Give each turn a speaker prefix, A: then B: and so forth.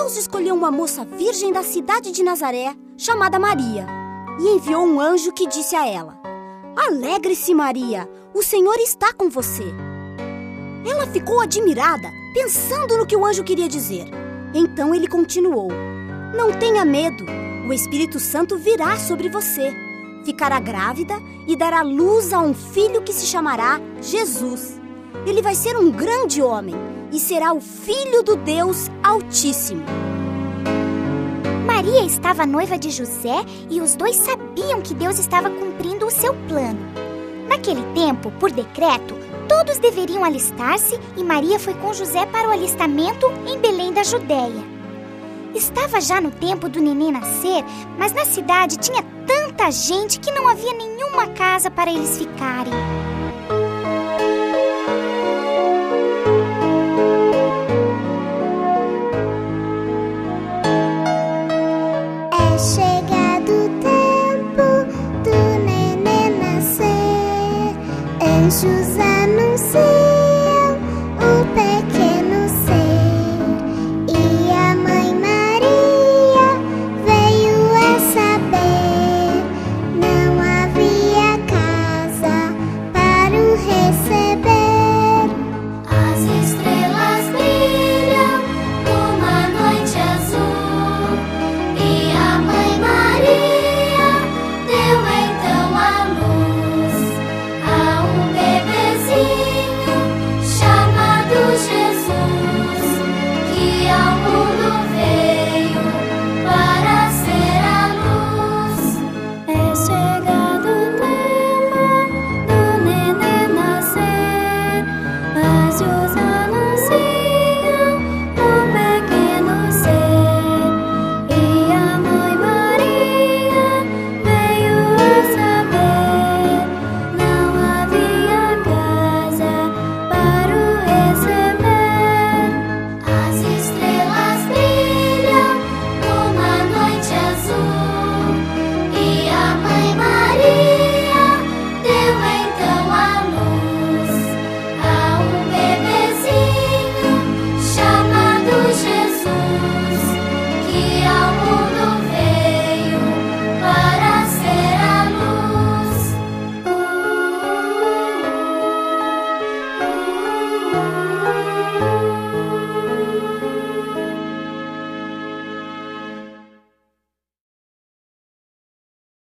A: Deus escolheu uma moça virgem da cidade de Nazaré, chamada Maria, e enviou um anjo que disse a ela: Alegre-se, Maria, o Senhor está com você. Ela ficou admirada, pensando no que o anjo queria dizer. Então ele continuou: Não tenha medo, o Espírito Santo virá sobre você. Ficará grávida e dará luz a um filho que se chamará Jesus. Ele vai ser um grande homem e será o Filho do Deus Altíssimo.
B: Maria estava noiva de José e os dois sabiam que Deus estava cumprindo o seu plano. Naquele tempo, por decreto, todos deveriam alistar-se e Maria foi com José para o alistamento em Belém da Judéia. Estava já no tempo do neném nascer, mas na cidade tinha tanta gente que não havia nenhuma casa para eles ficarem.